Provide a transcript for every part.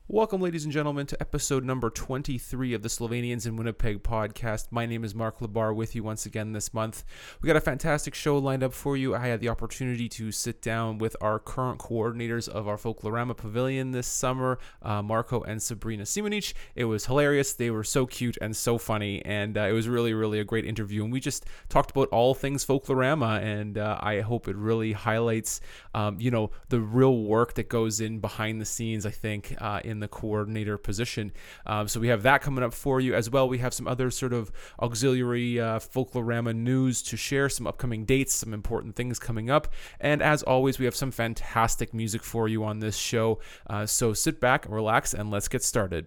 Welcome, ladies and gentlemen, to episode number 23 of the Slovenians in Winnipeg podcast. My name is Mark Labar with you once again this month. We got a fantastic show lined up for you. I had the opportunity to sit down with our current coordinators of our Folklorama Pavilion this summer, Marco and Sabrina Simonic. It was hilarious. They were so cute and so funny, and it was really a great interview. And we just talked about all things Folklorama, and I hope it really highlights, the real work that goes in behind the scenes, I think, in the coordinator position. So we have that coming up for you as well. We have some other sort of auxiliary Folklorama news to share, some upcoming dates, some important things coming up. And as always, we have some fantastic music for you on this show. So sit back, relax, and let's get started.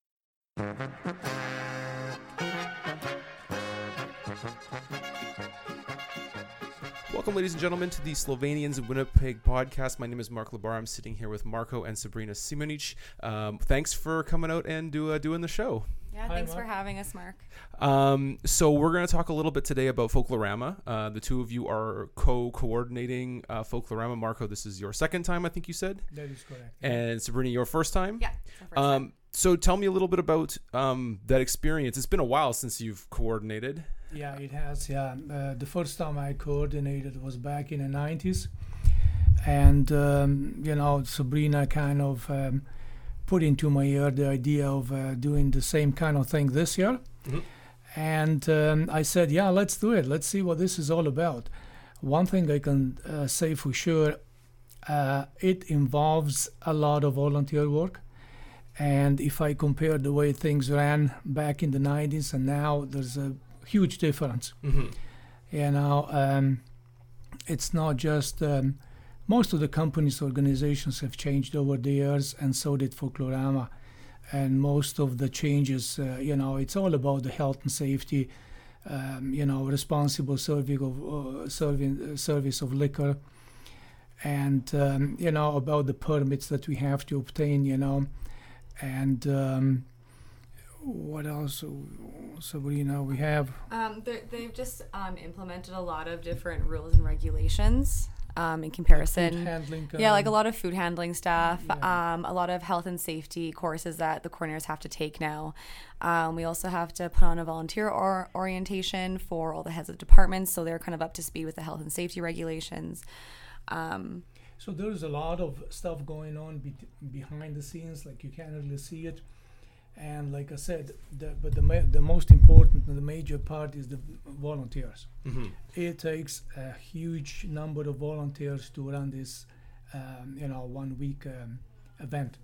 Welcome, ladies and gentlemen, to the Slovenians in Winnipeg podcast. My name is Mark Labar. I'm sitting here with Marco and Sabrina Simonic. Thanks for coming out and doing the show. Yeah, thanks for having us, Mark. So we're going to talk a little bit today about Folklorama. The two of you are co-coordinating Folklorama. Marco, this is your second time, I think you said? That is correct. And Sabrina, your first time? Yeah, it's our first time. So tell me a little bit about that experience. It's been a while since you've coordinated. Yeah, it has. Yeah, the first time I coordinated was back in the 90s, and Sabrina kind of put into my ear the idea of doing the same kind of thing this year, and I said, yeah, let's do it. Let's see what this is all about. One thing I can say for sure, it involves a lot of volunteer work. And if I compare the way things ran back in the 90s and now, there's a huge difference. It's not just most of the companies, organizations have changed over the years, and so did Folklorama. And most of the changes, it's all about the health and safety, responsible service of liquor, and about the permits that we have to obtain, and what else, Sabrina, we have? They've just implemented a lot of different rules and regulations in comparison. Food handling, like a lot of food handling stuff, Yeah. a lot of health and safety courses that the coordinators have to take now. We also have to put on a volunteer orientation for all the heads of departments, so they're kind of up to speed with the health and safety regulations. So there's a lot of stuff going on behind the scenes, like you can't really see it. And like I said, the most important and the major part is the volunteers. It takes a huge number of volunteers to run this, 1 week event.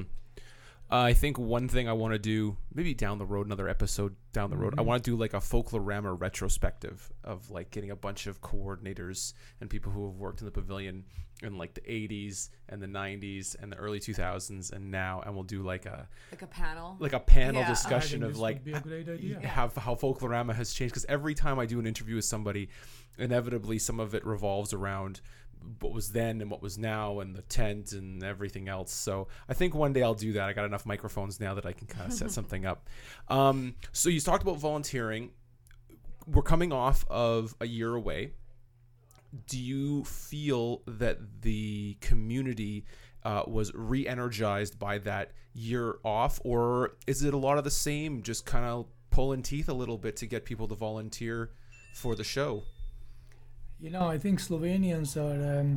I think one thing I want to do, maybe down the road, another episode down the road, I want to do like a Folklorama retrospective of like getting a bunch of coordinators and people who have worked in the pavilion in like the 80s and the 90s and the early 2000s and now, and we'll do like a panel discussion of like would be a great idea. how Folklorama has changed, because every time I do an interview with somebody, inevitably some of it revolves around what was then and what was now and the tent and everything else. So I think one day I'll do that. I got enough microphones now that I can kind of set something up. So you talked about volunteering. We're coming off of a year away. Do you feel that the community was re-energized by that year off, or is it a lot of the same, just kind of pulling teeth a little bit to get people to volunteer for the show? I think Slovenians are,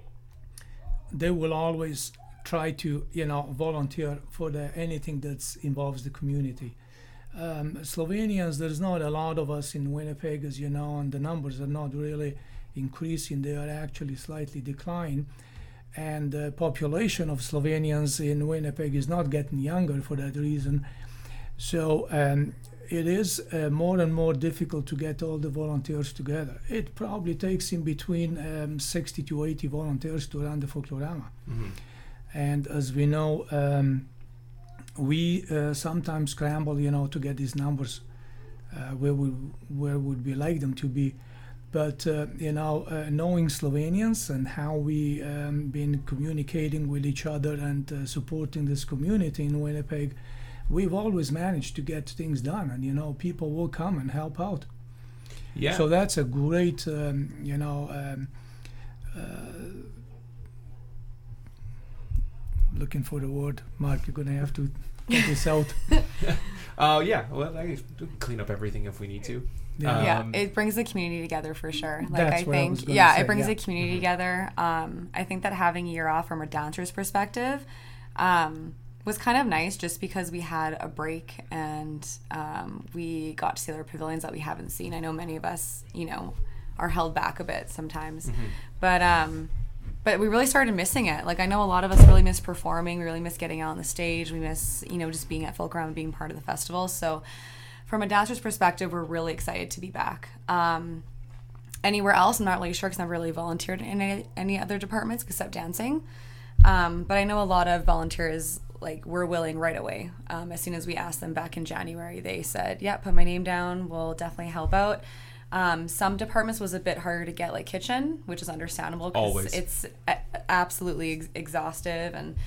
they will always try to, volunteer for anything that involves the community. Slovenians, there's not a lot of us in Winnipeg, as you know, and the numbers are not really increasing. They are actually slightly declining. And the population of Slovenians in Winnipeg is not getting younger for that reason. So it is more and more difficult to get all the volunteers together. It probably takes in between 60 to 80 volunteers to run the Folklorama. And as we know, we sometimes scramble, to get these numbers where would we like them to be. But, knowing Slovenians and how we been communicating with each other and supporting this community in Winnipeg, we've always managed to get things done, and people will come and help out. Yeah. So that's a great, looking for the word. Mark, you're going to have to get this out. Yeah, well, I can clean up everything if we need to. Yeah, it brings the community together for sure. Like That's I what I was think, gonna yeah, say, it brings yeah. the community together. I think that having a year off from a dancer's perspective was kind of nice, just because we had a break and we got to see other pavilions that we haven't seen. I know many of us, are held back a bit sometimes, but we really started missing it. Like, I know a lot of us really miss performing. We really miss getting out on the stage. We miss, just being at Fulcrum and being part of the festival. So from a dancer's perspective, we're really excited to be back. Anywhere else, I'm not really sure, because I've never really volunteered in any other departments except dancing. But I know a lot of volunteers, were willing right away. As soon as we asked them back in January, they said, yeah, put my name down. We'll definitely help out. Some departments was a bit harder to get, like kitchen, which is understandable because it's absolutely exhaustive, and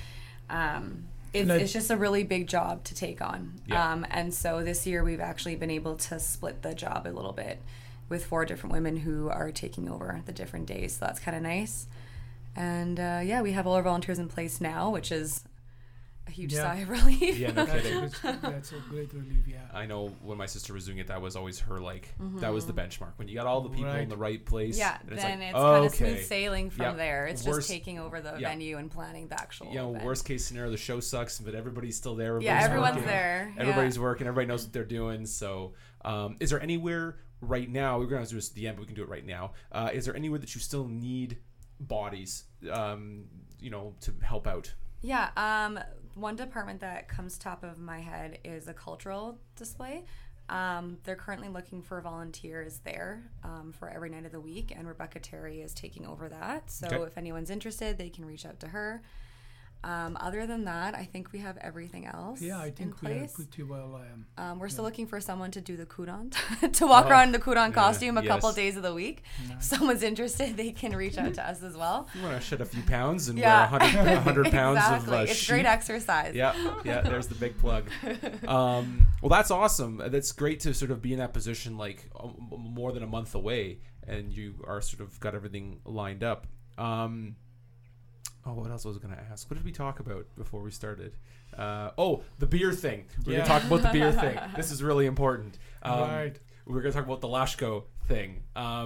it's just a really big job to take on. Yeah. And so this year we've actually been able to split the job a little bit with 4 different women who are taking over the different days. So that's kind of nice. And we have all our volunteers in place now, which is a huge sigh of relief. Yeah, no kidding. That's a great relief, yeah. I know when my sister was doing it, that was always her, that was the benchmark. When you got all the people in the right place. Yeah, and then it's okay. kind of smooth sailing from there. It's Worst, just taking over the venue and planning the actual event. Worst case scenario, the show sucks, but everybody's still there. Everyone's working. there. Everybody's working. Everybody knows what they're doing. So is there anywhere right now, we're going to do this at the end, but we can do it right now. Is there anywhere that you still need bodies, to help out? Yeah, one department that comes top of my head is a cultural display. They're currently looking for volunteers there for every night of the week, and Rebecca Terry is taking over that. So if anyone's interested, they can reach out to her. Other than that, I think we have everything else. Yeah, I think we are pretty well. We're still looking for someone to do the Kudon, to walk around in the Kudon costume a couple days of the week. Nice. If someone's interested, they can reach out to us as well. You want to shed a few pounds and wear 100 pounds exactly. of It's sheep. great exercise. Yeah, there's the big plug. Well, that's awesome. That's great to sort of be in that position, more than a month away, and you are sort of got everything lined up. What else was I going to ask? What did we talk about before we started? The beer thing. We're going to talk about the beer thing. This is really important. Right. We're going to talk about the Lashko thing.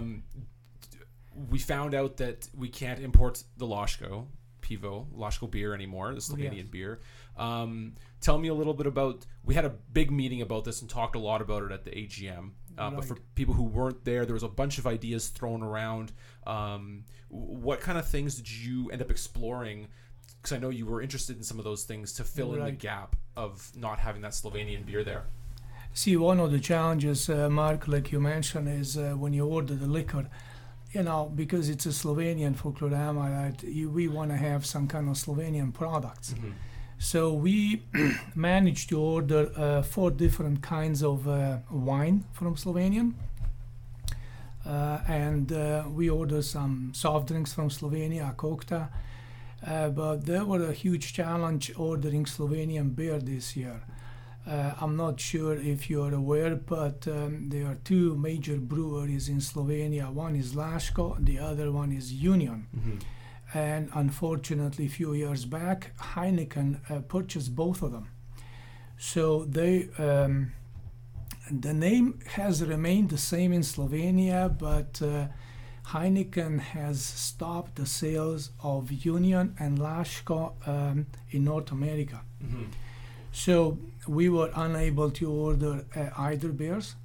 We found out that we can't import the Lashko, Pivo, Lashko beer anymore, the Slovenian beer. Tell me a little bit about, we had a big meeting about this and talked a lot about it at the AGM. But for people who weren't there was a bunch of ideas thrown around. What kind of things did you end up exploring? Because I know you were interested in some of those things to fill in the gap of not having that Slovenian beer there. See, one of the challenges, Mark, like you mentioned, is when you order the liquor, because it's a Slovenian Folklorama, we want to have some kind of Slovenian products. Mm-hmm. So we managed to order 4 different kinds of wine from Slovenia. And we ordered some soft drinks from Slovenia, Kokta. But there was a huge challenge ordering Slovenian beer this year. I'm not sure if you're aware, but there are 2 major breweries in Slovenia. One is Lashko, the other one is Union. Mm-hmm. And unfortunately, a few years back, Heineken purchased both of them. So they, the name has remained the same in Slovenia, but Heineken has stopped the sales of Union and Lashko in North America. Mm-hmm. So we were unable to order either beers.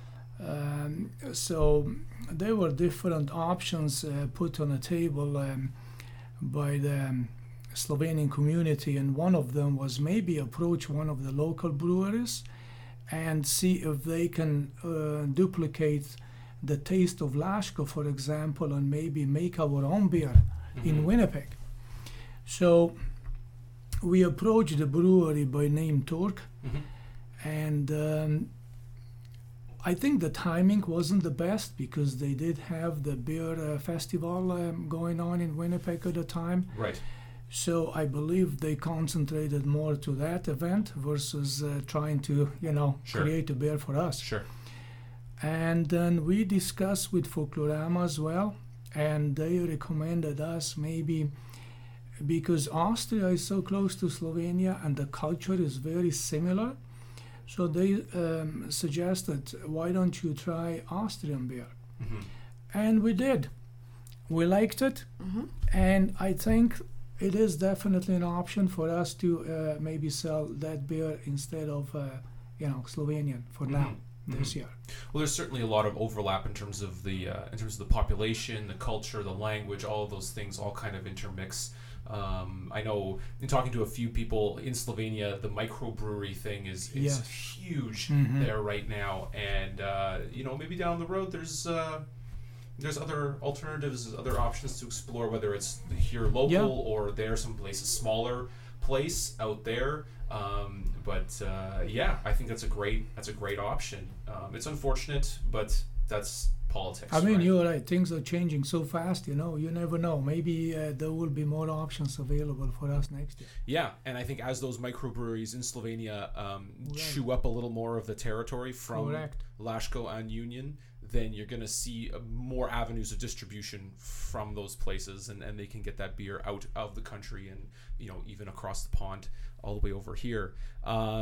So there were different options put on the table by the Slovenian community, and one of them was maybe approach one of the local breweries and see if they can duplicate the taste of Lashko, for example, and maybe make our own beer in Winnipeg. So we approached the brewery by name Turk, and I think the timing wasn't the best because they did have the beer festival going on in Winnipeg at the time. Right. So I believe they concentrated more to that event versus trying to, create a beer for us. Sure. And then we discussed with Folklorama as well, and they recommended us maybe because Austria is so close to Slovenia and the culture is very similar. So they suggested, why don't you try Austrian beer? Mm-hmm. And we did. We liked it, and I think it is definitely an option for us to maybe sell that beer instead of Slovenian for now this year. Well, there's certainly a lot of overlap in terms of the population, the culture, the language, all of those things all kind of intermix. I know in talking to a few people in Slovenia, the microbrewery thing is Yes. huge there right now, and maybe down the road there's other alternatives, other options to explore, whether it's here local or there someplace, a smaller place out there. I think that's a great option. It's unfortunate, but that's politics. I mean, right? you're right. Things are changing so fast, you never know. Maybe there will be more options available for us next year. Yeah, and I think as those microbreweries in Slovenia chew up a little more of the territory from Laško and Union, then you're going to see more avenues of distribution from those places, and they can get that beer out of the country and even across the pond all the way over here. I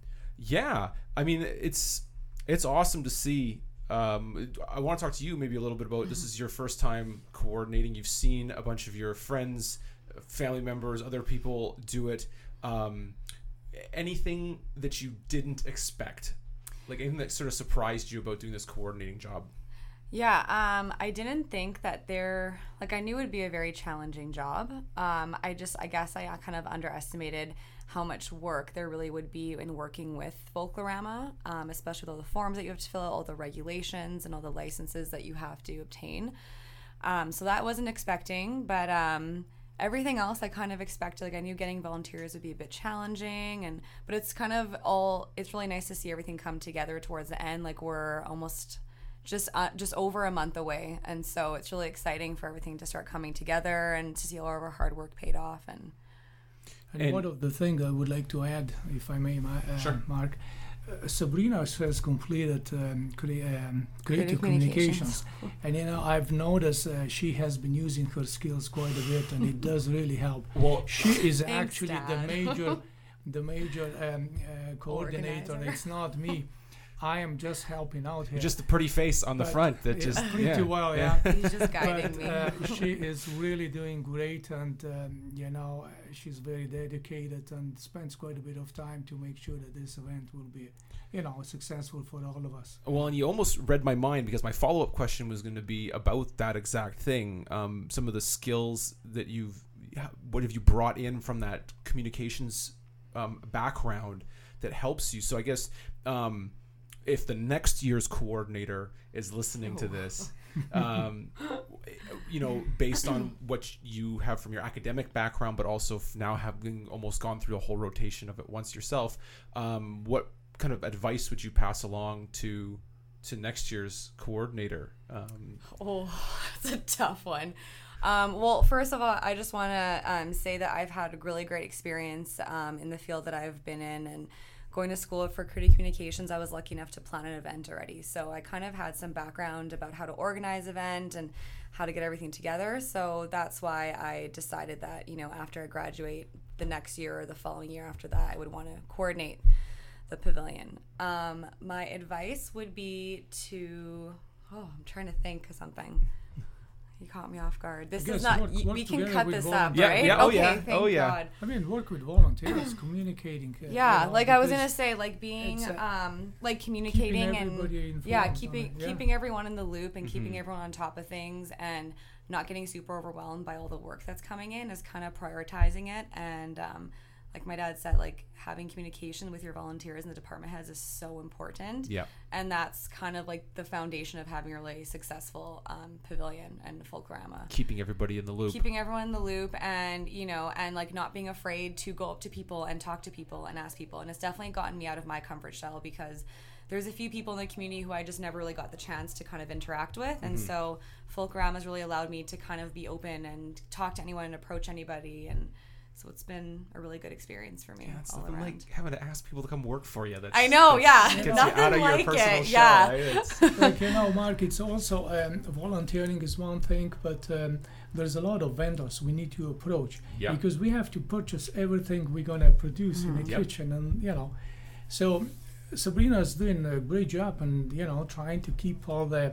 mean, it's awesome to see. I want to talk to you maybe a little bit about, this is your first time coordinating. You've seen a bunch of your friends, family members, other people do it. Anything that you didn't expect? Like anything that sort of surprised you about doing this coordinating job? Yeah, I didn't think that I knew it would be a very challenging job. I guess I kind of underestimated how much work there really would be in working with Folklorama, especially with all the forms that you have to fill out, all the regulations and all the licenses that you have to obtain. So that wasn't expecting, but everything else I kind of expected. Like I knew getting volunteers would be a bit challenging, but it's kind of it's really nice to see everything come together towards the end. Like we're almost just over a month away, and so it's really exciting for everything to start coming together and to see all of our hard work paid off. And one of the things I would like to add, if I may, Sure. Mark, Sabrina has completed creative communications, and I've noticed she has been using her skills quite a bit, and it does really help. Well, she is Thanks, actually Dad. the major coordinator. Organizer. It's not me. I am just helping out here. just the pretty face on the But front that it's just pretty well, yeah. he's just guiding But me. she is really doing great, and she's very dedicated and spends quite a bit of time to make sure that this event will be, successful for all of us. Well, and you almost read my mind, because my follow-up question was going to be about that exact thing. Some of the skills that what have you brought in from that communications background that helps you? So I guess if the next year's coordinator is listening to this, based on what you have from your academic background, but also now having almost gone through a whole rotation of it once yourself, what kind of advice would you pass along to next year's coordinator? It's a tough one. Well, first of all, I just want to say that I've had a really great experience in the field that I've been in, and going to school for creative communications, I was lucky enough to plan an event already. So I kind of had some background about how to organize event and how to get everything together. So that's why I decided that, after I graduate the next year or the following year after that, I would want to coordinate the pavilion. My advice would be I'm trying to think of something. You caught me off guard. This is not. We can cut this up, Yeah, right? yeah, oh, okay, yeah, thank oh, yeah. God. I mean, work with volunteers, communicating. Yeah, like I was because gonna say, like being, it's, like communicating keeping everybody and informed keeping everyone in the loop and keeping everyone on top of things and not getting super overwhelmed by all the work that's coming in is kind of prioritizing it. And like my dad said, like having communication with your volunteers and the department heads is so important. Yeah. And that's kind of like the foundation of having a really successful pavilion and Folklorama. Keeping everybody in the loop. Keeping everyone in the loop, and and like not being afraid to go up to people and talk to people and ask people. And it's definitely gotten me out of my comfort shell, because there's a few people in the community who I just never really got the chance to kind of interact with. And so Folklorama has really allowed me to kind of be open and talk to anyone and approach anybody. And So it's been a really good experience for me. Yeah, it's all nothing around. like having to ask people to come work for you. I know, yeah. Gets Nothing you out of like your personal it, shell, yeah. right? It's, Like, Mark, it's also volunteering is one thing, but there's a lot of vendors we need to approach Yeah. because we have to purchase everything we're gonna produce in the Yep. kitchen, and so Sabrina's doing a great job, and trying to keep all the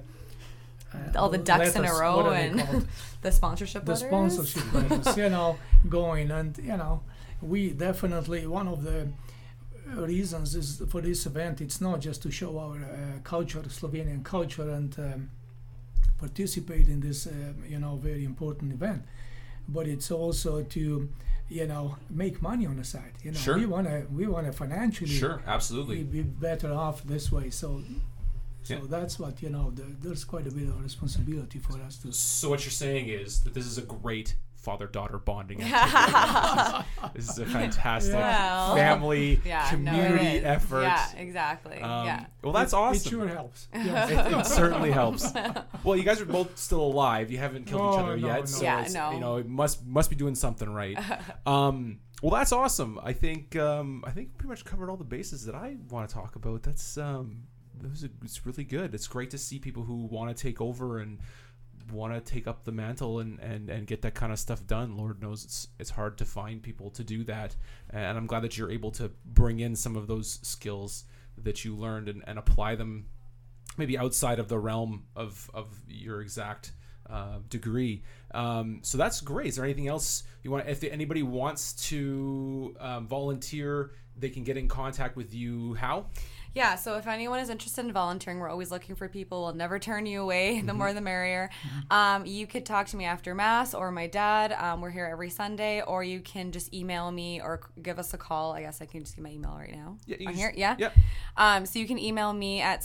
ducks in a letters, row what are they and called? the sponsorship The letters. sponsorship letters, going, and we definitely, one of the reasons is for this event, it's not just to show our culture, Slovenian culture, and participate in this very important event, but it's also to make money on the side. Sure. we want to financially sure, absolutely. be better off this way, so Yeah. that's what there's quite a bit of responsibility for us to. So what you're saying is that this is a great father-daughter bonding activity. This is a fantastic Well, family Yeah, community no, it is. effort. Yeah, exactly. Yeah. Well, that's It awesome. sure helps. It certainly helps. Well, you guys are both still alive. You haven't killed each No, other no, yet, no. so Yeah, it's, no. it must be doing something right. Well, that's awesome. I think pretty much covered all the bases that I want to talk about. It's really good. It's great to see people who want to take over and want to take up the mantle and get that kind of stuff done. Lord knows it's hard to find people to do that, and I'm glad that you're able to bring in some of those skills that you learned and apply them maybe outside of the realm of your exact degree. So that's great. Is there anything else you want? If anybody wants to volunteer, they can get in contact with you. How? Yeah, so if anyone is interested in volunteering, we're always looking for people. We'll never turn you away. The more the merrier. You could talk to me after Mass or my dad. We're here every Sunday. Or you can just email me or give us a call. I guess I can just give my email right now. Yeah, you on just- here? Yeah? yeah. So you can email me at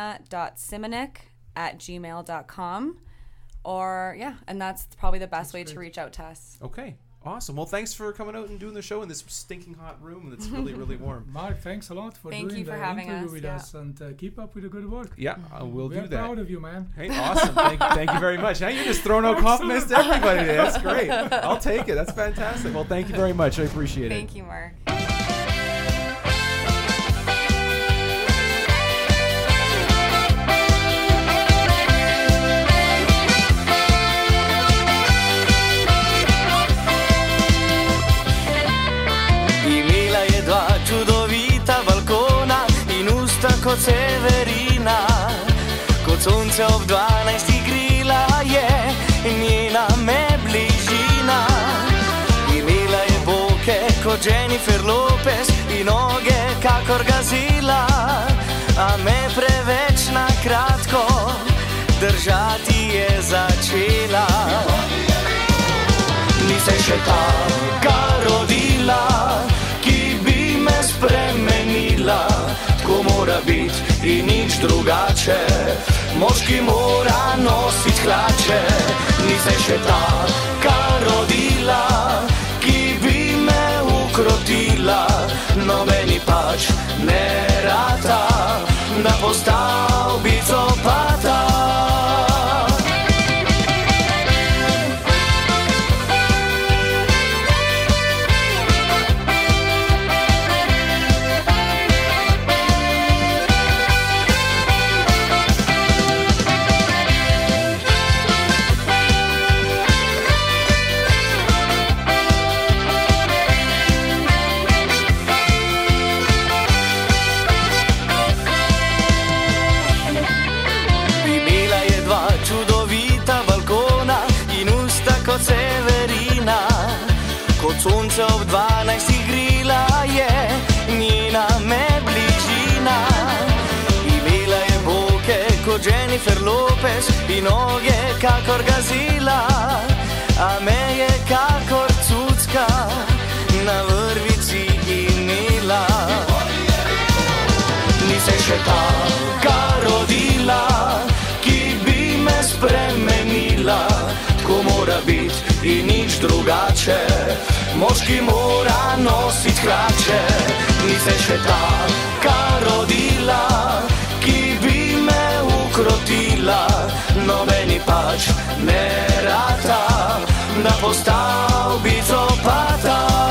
sabrina.simonik@gmail.com. Or, and that's probably the best way to reach out to us. Okay. Awesome. Well, thanks for coming out and doing the show in this stinking hot room that's really, really warm. Mark, thanks a lot for Thank doing you for the having interview us, with yeah. us, and keep up with the good work. Yeah, we'll We're do that. proud of you, man. Hey, awesome. Thank you very much. Now you're just throwing out compliments to everybody today. That's great. I'll take it. That's fantastic. Well, thank you very much. I appreciate it. Thank you, Mark. Imela je dva čudovita balkona in usta kot Severina. Kot sonce ob 12 grila je njena me bližina. Imela je boke kot Jennifer Lopez in noge kakor Gazila, a me preveč na kratko držati je začela. Ni se še taka rodila, ki bi me spremenila. Tako mora biti in nič drugače, moški mora nositi hlače. Ni se še taka rodila, ki bi me ukrotila. Nobeni pač ne rata, da postal bicopata. Kot Severina, kot sonce ob 12 grila je njena me bližina. Imela je boke kot Jennifer Lopez in noge kakor Gazila, a me je kakor cucka na vrvici imela. Ni se še taka rodila, ki bi me spremenila. Tako mora biti in nič drugače, moški mora nositi hlače. Ni se še taka rodila, ki bi me ukrotila. Nobeni pač ne rata, da postal bicopata.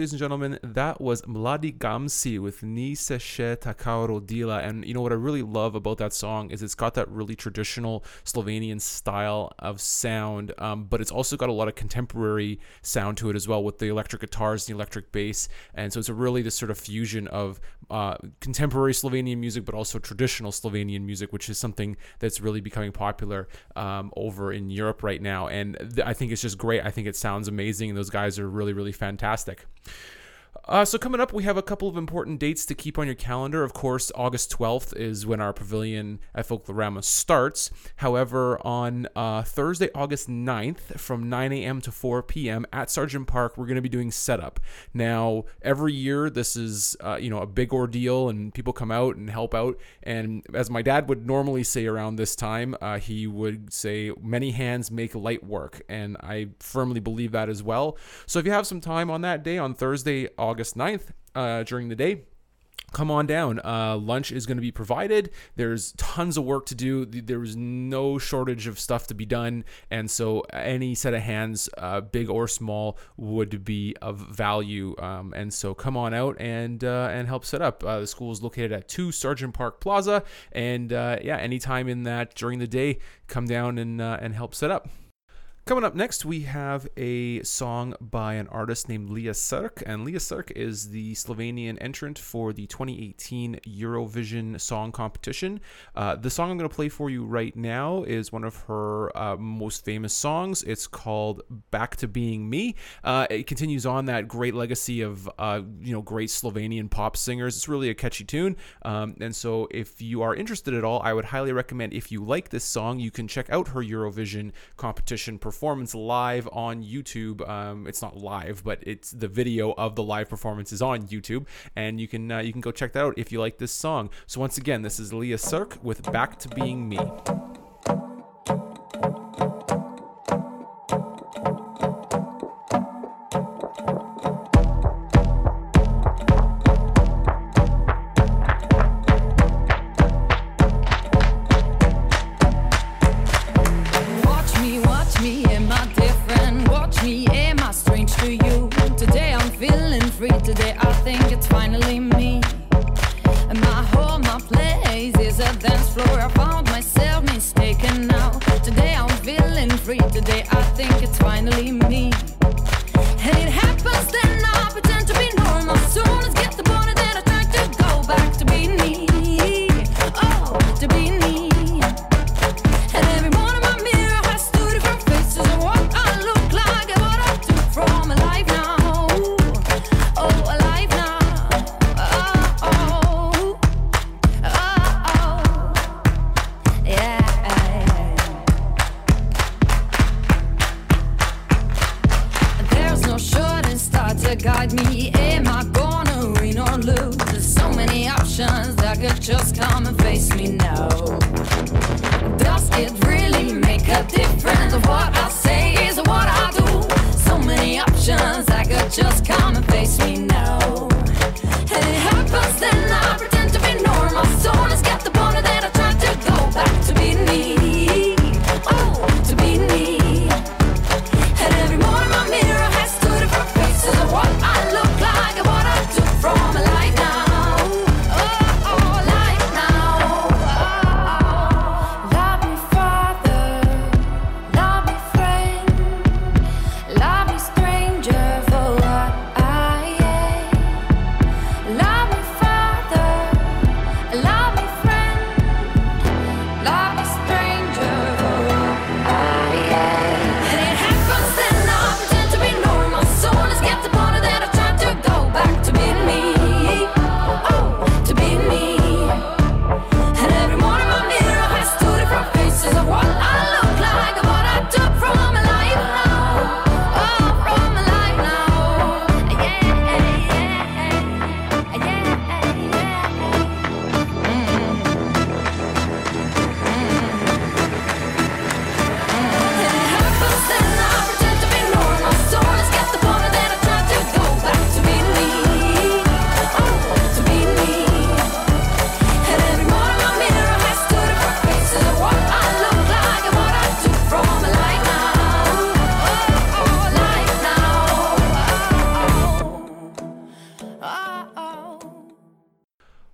ladies and gentlemen, that was Mladi Gamsi with Ni se še tako rodila. And you know what I really love about that song is it's got that really traditional Slovenian style of sound, but it's also got a lot of contemporary sound to it as well with the electric guitars and the electric bass. And so it's really this sort of fusion of contemporary Slovenian music, but also traditional Slovenian music, which is something that's really becoming popular over in Europe right now. And I think it's just great. I think it sounds amazing. And those guys are really, really fantastic. So coming up, we have a couple of important dates to keep on your calendar. Of course, August 12th is when our pavilion at Folklorama starts. However, on Thursday, August 9th, from 9 a.m. to 4 p.m. at Sargent Park, we're going to be doing setup. Now, every year, this is a big ordeal, and people come out and help out. And as my dad would normally say around this time, he would say, many hands make light work. And I firmly believe that as well. So if you have some time on that day, on Thursday, August 9th, during the day, come on down. Lunch is going to be provided. There's tons of work to do. There's no shortage of stuff to be done. And so any set of hands, big or small, would be of value. And so come on out and help set up. The school is located at 2 Sargent Park Plaza. And anytime in that during the day, come down and help set up. Coming up next, we have a song by an artist named Leah Srk, and Leah Srk is the Slovenian entrant for the 2018 Eurovision Song Competition. The song I'm going to play for you right now is one of her most famous songs. It's called Back to Being Me. It continues on that great legacy of great Slovenian pop singers. It's really a catchy tune, and so if you are interested at all, I would highly recommend, if you like this song, you can check out her Eurovision competition performance live on YouTube. It's not live, but it's the video of the live performance is on YouTube, and you can go check that out if you like this song. So once again, this is Leah Srk with Back to Being Me. Today I think it's finally me. And my home, my place is a dance floor. I found myself mistaken now. Today I'm feeling free. Today I think it's finally me. And it happens then I pretend to be normal. Soon as get the body that I try to go back to be me. Oh, to be me. And every morning my mirror has 2 different faces of what I look like and what I do from my life now. Guide me, am I gonna win or lose? There's so many options that could just come and face me now. Does it really make a difference of what I say is what I do? So many options that could just come and face me now. And it happens then I pretend to be normal. So let's get the body that I try to go back to be me. Oh, to be me. And every morning my mirror has 2 different faces of what I look like and what I do from my life now. Oh, life now. Love me further, love me further.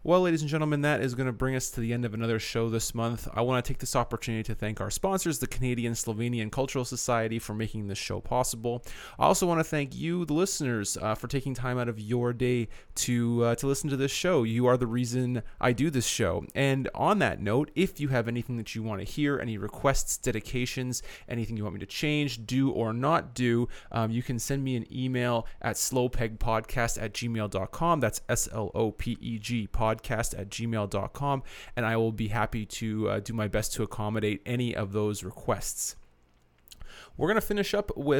Well, ladies and gentlemen, that is going to bring us to the end of another show this month. I want to take this opportunity to thank our sponsors, the Canadian Slovenian Cultural Society, for making this show possible. I also want to thank you, the listeners, for taking time out of your day to listen to this show. You are the reason I do this show. And on that note, if you have anything that you want to hear, any requests, dedications, anything you want me to change, do or not do, you can send me an email at slowpegpodcast@gmail.com. That's SLOPEG podcast@gmail.com, and I will be happy to do my best to accommodate any of those requests. We're going to finish up with